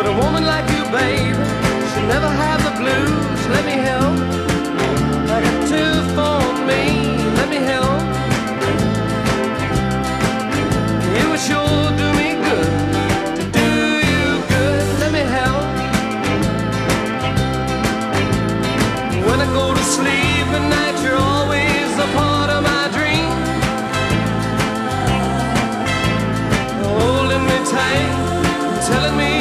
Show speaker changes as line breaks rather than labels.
a woman like you, babe, should never have the blues. Let me help. I got two for me. Let me help. It would sure do me good to do you good. Let me help. When I go to sleep at night, you're always a part of my dream. Holding me tight, telling me